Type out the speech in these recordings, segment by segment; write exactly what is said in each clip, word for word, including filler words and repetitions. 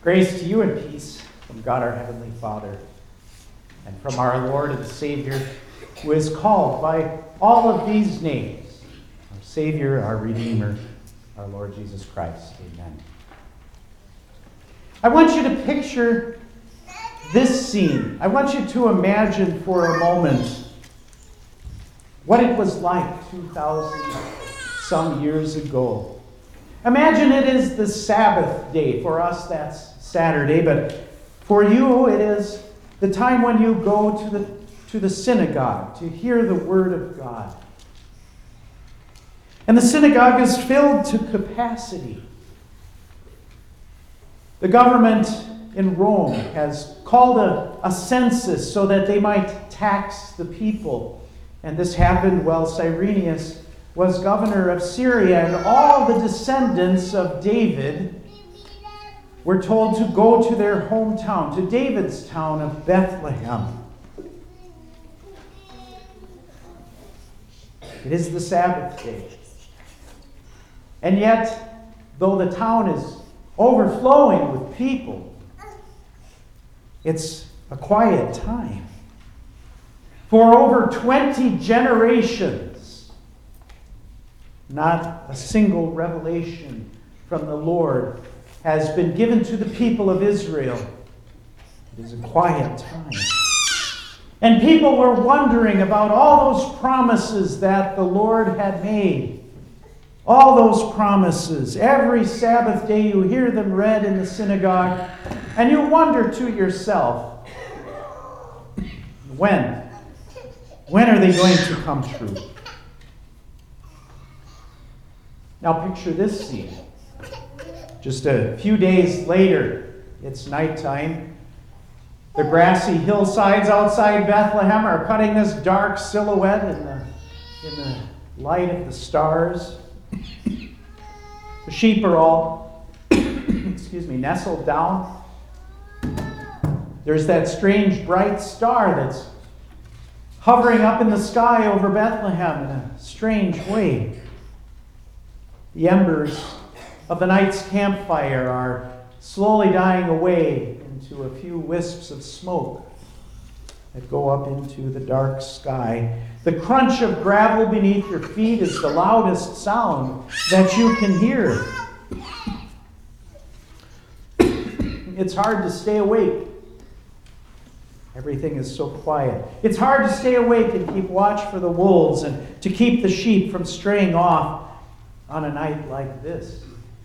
Grace to you and peace from God our Heavenly Father and from our Lord and Savior, who is called by all of these names, our Savior, our Redeemer, our Lord Jesus Christ. Amen. I want you to picture this scene. I want you to imagine for a moment what it was like two thousand some years ago. Imagine it is the Sabbath day. For us, that's Saturday, but for you, it is the time when you go to the, to the synagogue to hear the Word of God. And the synagogue is filled to capacity. The government in Rome has called a, a census so that they might tax the people. And this happened while Cyrenius was governor of Syria, and all the descendants of David were told to go to their hometown, to David's town of Bethlehem. It is the Sabbath day. And yet, though the town is overflowing with people, it's a quiet time. For over twenty generations, not a single revelation from the Lord has been given to the people of Israel. It is a quiet time. And people were wondering about all those promises that the Lord had made. All those promises. Every Sabbath day you hear them read in the synagogue, and you wonder to yourself, when? When are they going to come true? Now picture this scene. Just a few days later, it's nighttime. The grassy hillsides outside Bethlehem are cutting this dark silhouette in the, in the light of the stars. The sheep are all, excuse me, nestled down. There's that strange bright star that's hovering up in the sky over Bethlehem in a strange way. The embers of the night's campfire are slowly dying away into a few wisps of smoke that go up into the dark sky. The crunch of gravel beneath your feet is the loudest sound that you can hear. It's hard to stay awake. Everything is so quiet. It's hard to stay awake and keep watch for the wolves and to keep the sheep from straying off on a night like this.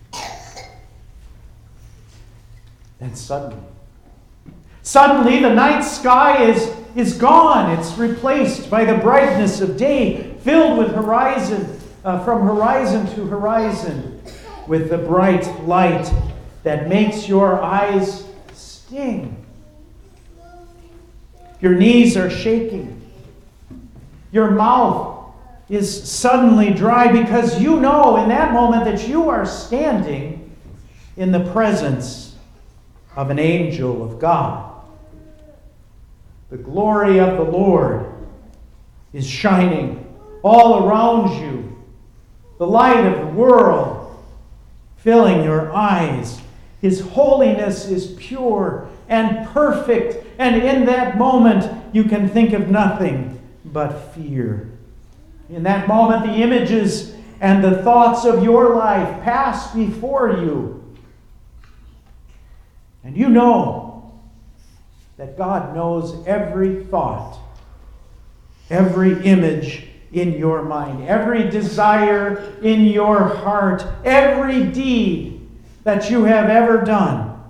Then suddenly, suddenly the night sky is, is gone. It's replaced by the brightness of day, filled with horizon, uh, from horizon to horizon, with the bright light that makes your eyes sting. Your knees are shaking. Your mouth is suddenly dry because you know in that moment that you are standing in the presence of an angel of God. The glory of the Lord is shining all around you. The light of the world filling your eyes. His holiness is pure and perfect, and in that moment you can think of nothing but fear. In that moment the images and the thoughts of your life pass before you. And you know that God knows every thought, every image in your mind, every desire in your heart, every deed that you have ever done.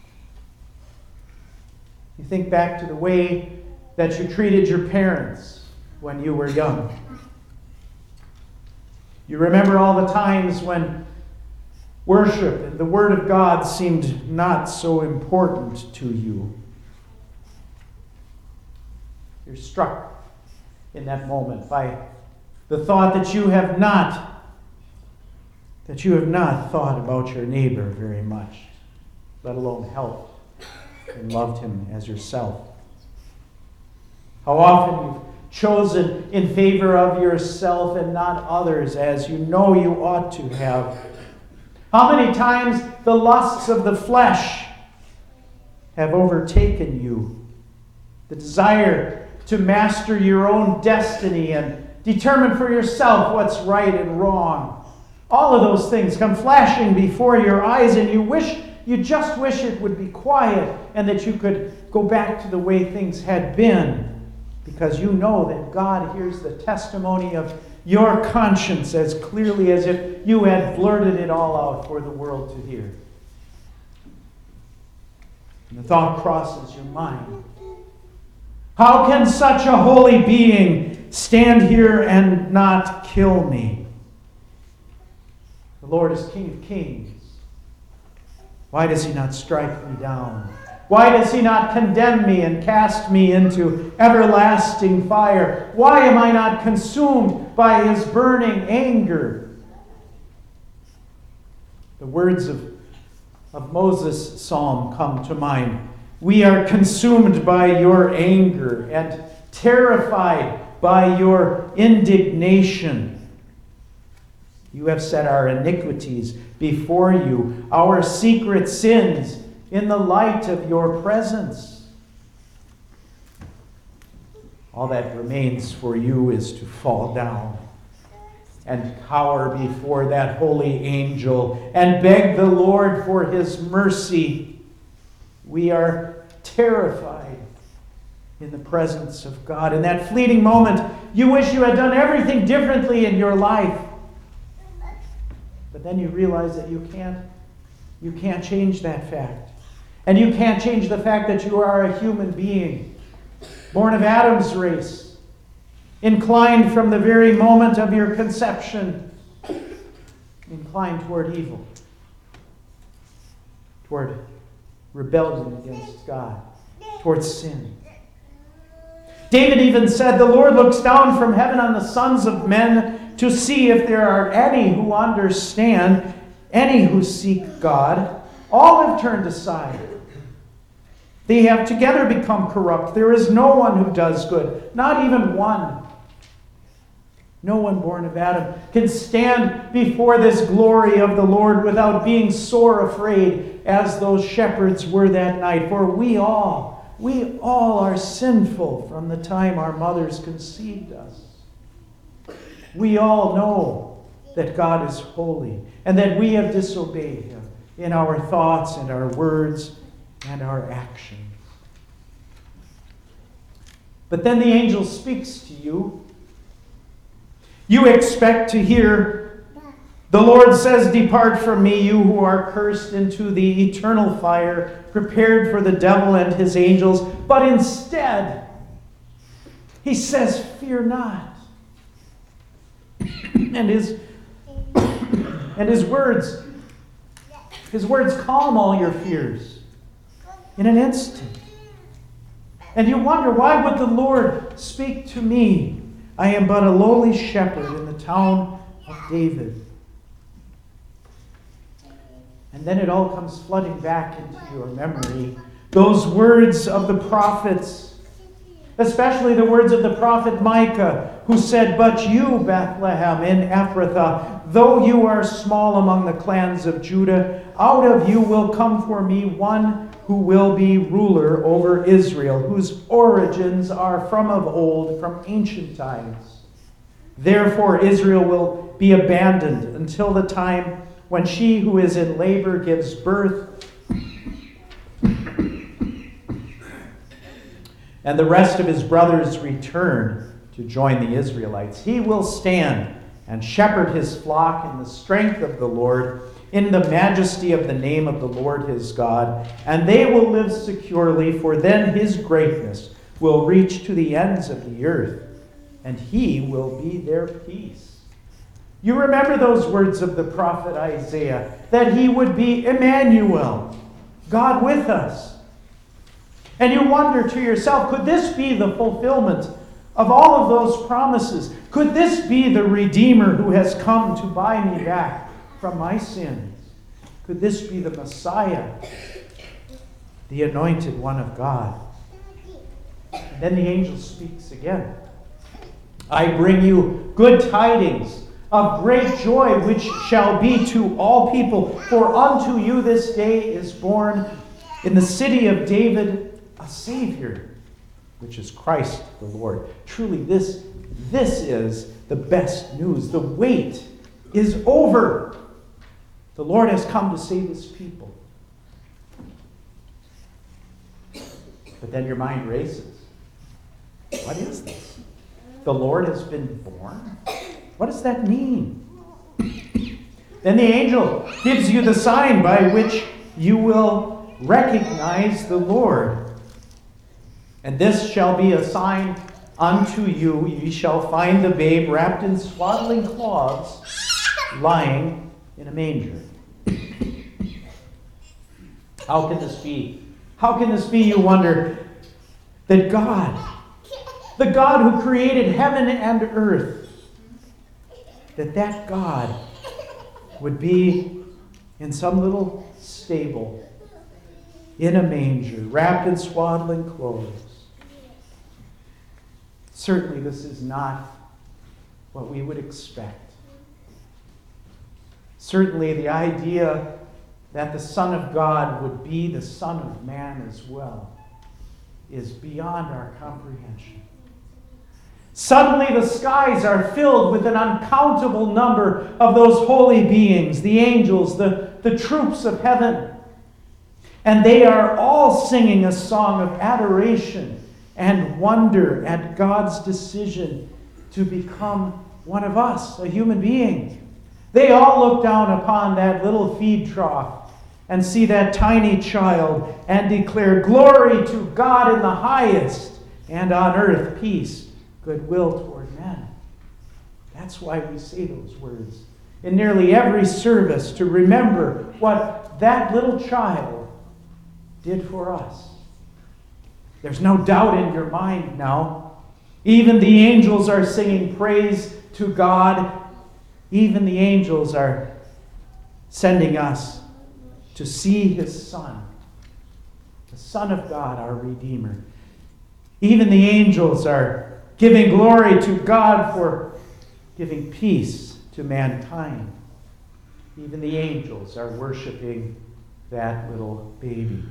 You think back to the way that you treated your parents when you were young. You remember all the times when worship and the Word of God seemed not so important to you. You're struck in that moment by the thought that you have not, that you have not thought about your neighbor very much, let alone helped and loved him as yourself. How often you've chosen in favor of yourself and not others as you know you ought to have. How many times the lusts of the flesh have overtaken you. The desire to master your own destiny and determine for yourself what's right and wrong. All of those things come flashing before your eyes, and you wish, you just wish it would be quiet and that you could go back to the way things had been, because you know that God hears the testimony of your conscience as clearly as if you had blurted it all out for the world to hear. And the thought crosses your mind. How can such a holy being stand here and not kill me? The Lord is King of Kings. Why does he not strike me down? Why does he not condemn me and cast me into everlasting fire? Why am I not consumed by his burning anger? The words of, of Moses' psalm come to mind. We are consumed by your anger and terrified by your indignation. You have set our iniquities before you, our secret sins in the light of your presence. All that remains for you is to fall down and cower before that holy angel and beg the Lord for his mercy. We are terrified in the presence of God. In that fleeting moment, you wish you had done everything differently in your life. But then you realize that you can't, you can't change that fact. And you can't change the fact that you are a human being, born of Adam's race, inclined from the very moment of your conception, inclined toward evil, toward rebellion against God, towards sin. David even said, the Lord looks down from heaven on the sons of men to see if there are any who understand, any who seek God. All have turned aside. They have together become corrupt. There is no one who does good, not even one. No one born of Adam can stand before this glory of the Lord without being sore afraid, as those shepherds were that night. For we all, we all are sinful from the time our mothers conceived us. We all know that God is holy and that we have disobeyed him in our thoughts and our words and our actions. But then the angel speaks to you. You expect to hear, the Lord says, depart from me, you who are cursed, into the eternal fire, prepared for the devil and his angels. But instead, he says, fear not. and his and his words, his words calm all your fears in an instant. And you wonder, why would the Lord speak to me? I am but a lowly shepherd in the town of David. And then it all comes flooding back into your memory. Those words of the prophets, especially the words of the prophet Micah, who said, but you, Bethlehem in Ephrathah, though you are small among the clans of Judah, out of you will come for me one who will be ruler over Israel, whose origins are from of old, from ancient times. Therefore Israel will be abandoned until the time when she who is in labor gives birth, and the rest of his brothers return to join the Israelites. He will stand and shepherd his flock in the strength of the Lord, in the majesty of the name of the Lord his God, and they will live securely, for then his greatness will reach to the ends of the earth, and he will be their peace. You remember those words of the prophet Isaiah, that he would be Emmanuel, God with us. And you wonder to yourself, could this be the fulfillment of all of those promises? Could this be the Redeemer who has come to buy me back from my sins? Could this be the Messiah, the anointed one of God? And then the angel speaks again. I bring you good tidings of great joy, which shall be to all people. For unto you this day is born In the city of David, a Savior, which is Christ the Lord. Truly, this, this is the best news. The wait is over. The Lord has come to save his people. But then your mind races. What is this? The Lord has been born? What does that mean? Then the angel gives you the sign by which you will recognize the Lord. And this shall be a sign unto you. Ye shall find the babe wrapped in swaddling cloths, lying in a manger. How can this be? How can this be, you wonder, that God, the God who created heaven and earth, that that God would be in some little stable, in a manger, wrapped in swaddling clothes? Certainly this is not what we would expect. Certainly the idea that the Son of God would be the Son of Man as well is beyond our comprehension. Suddenly the skies are filled with an uncountable number of those holy beings, the angels, the, the troops of heaven. And they are all singing a song of adoration and wonder at God's decision to become one of us, a human being. They all look down upon that little feed trough and see that tiny child and declare, "Glory to God in the highest, and on earth peace, goodwill toward men." That's why we say those words in nearly every service, to remember what that little child did for us. There's no doubt in your mind now. Even the angels are singing praise to God. Even the angels are sending us to see his Son, the Son of God, our Redeemer. Even the angels are giving glory to God for giving peace to mankind. Even the angels are worshiping that little baby.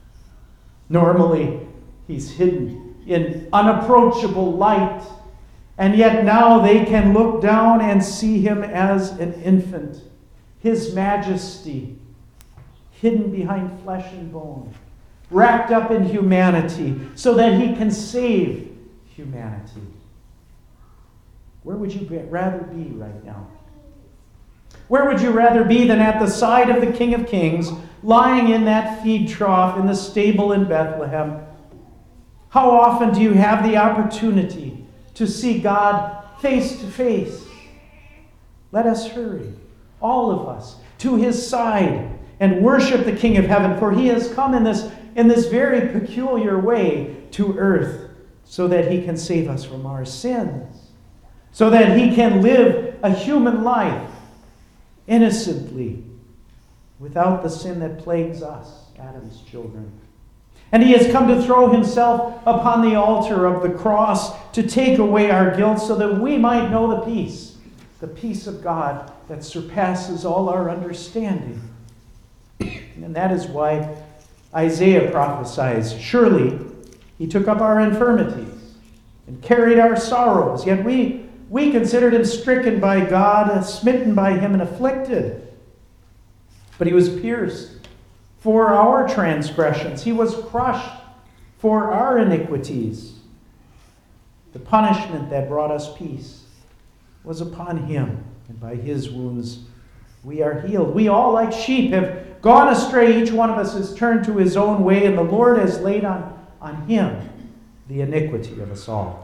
Normally, he's hidden in unapproachable light, and yet now they can look down and see him as an infant, his majesty, hidden behind flesh and bone, wrapped up in humanity, so that he can save humanity. Where would you rather be right now? Where would you rather be than at the side of the King of Kings, lying in that feed trough in the stable in Bethlehem? How often do you have the opportunity to see God face to face? Let us hurry, all of us, to his side and worship the King of Heaven, for he has come in this, in this very peculiar way to earth so that he can save us from our sins, so that he can live a human life innocently without the sin that plagues us, Adam's children. And he has come to throw himself upon the altar of the cross to take away our guilt so that we might know the peace, the peace of God that surpasses all our understanding. And that is why Isaiah prophesies, "Surely he took up our infirmities and carried our sorrows, yet we, we considered him stricken by God, smitten by him and afflicted. But he was pierced for our transgressions. He was crushed for our iniquities. The punishment that brought us peace was upon him, and by his wounds we are healed. We all, like sheep, have gone astray. Each one of us has turned to his own way, and the Lord has laid on, on him the iniquity of us all."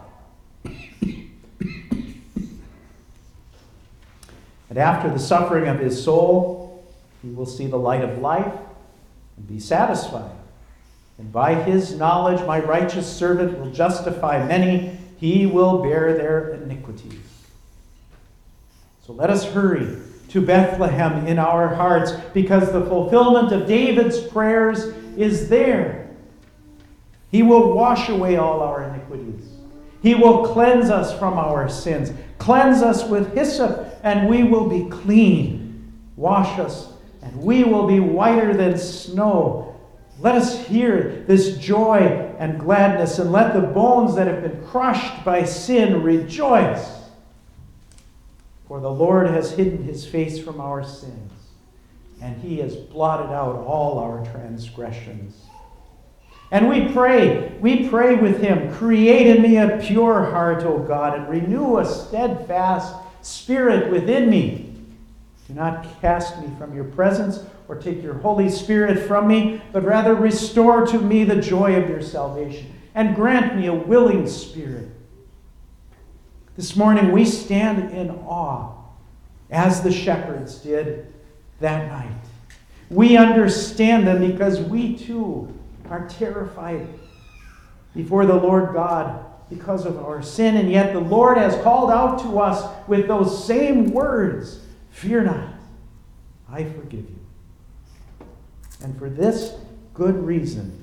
And after the suffering of his soul, he will see the light of life and be satisfied. And by his knowledge, my righteous servant will justify many. He will bear their iniquities. So let us hurry to Bethlehem in our hearts, because the fulfillment of David's prayers is there. He will wash away all our iniquities. He will cleanse us from our sins. Cleanse us with hyssop, and we will be clean. Wash us, and we will be whiter than snow. Let us hear this joy and gladness, and let the bones that have been crushed by sin rejoice. For the Lord has hidden his face from our sins, and he has blotted out all our transgressions. And we pray, we pray with him, create in me a pure heart, O God, and renew a steadfast spirit within me. Do not cast me from your presence or take your Holy Spirit from me, but rather restore to me the joy of your salvation and grant me a willing spirit. This morning we stand in awe, as the shepherds did that night. We understand them because we too are terrified before the Lord God because of our sin, and yet the Lord has called out to us with those same words, "Fear not, I forgive you." And for this good reason,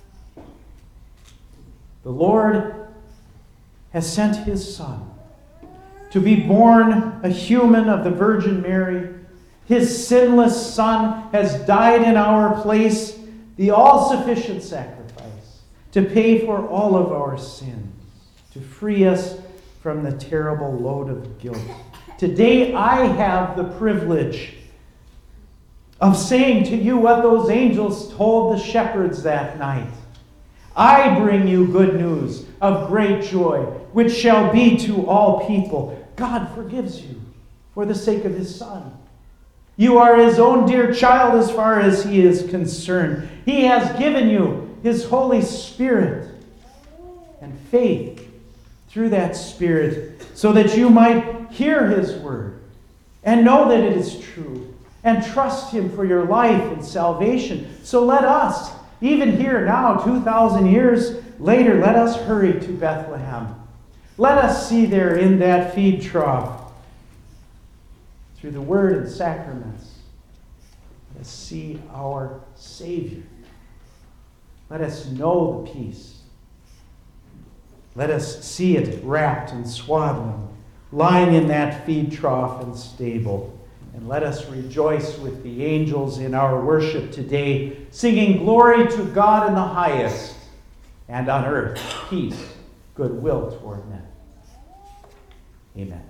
the Lord has sent his Son to be born a human of the Virgin Mary. His sinless Son has died in our place, the all-sufficient sacrifice, to pay for all of our sins, to free us from the terrible load of guilt. Today I have the privilege of saying to you what those angels told the shepherds that night. I bring you good news of great joy, which shall be to all people. God forgives you for the sake of his Son. You are his own dear child as far as he is concerned. He has given you his Holy Spirit and faith through that Spirit so that you might hear his word and know that it is true and trust him for your life and salvation. So let us, even here now, two thousand years later, let us hurry to Bethlehem. Let us see there in that feed trough, through the word and sacraments, let us see our Savior. Let us know the peace. Let us see it wrapped in swaddling, lying in that feed trough and stable. And let us rejoice with the angels in our worship today, singing glory to God in the highest, and on earth peace, goodwill toward men. Amen.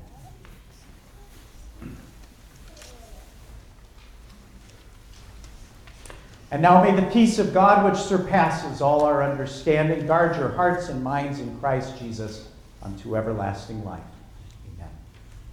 And now may the peace of God, which surpasses all our understanding, guard your hearts and minds in Christ Jesus unto everlasting life.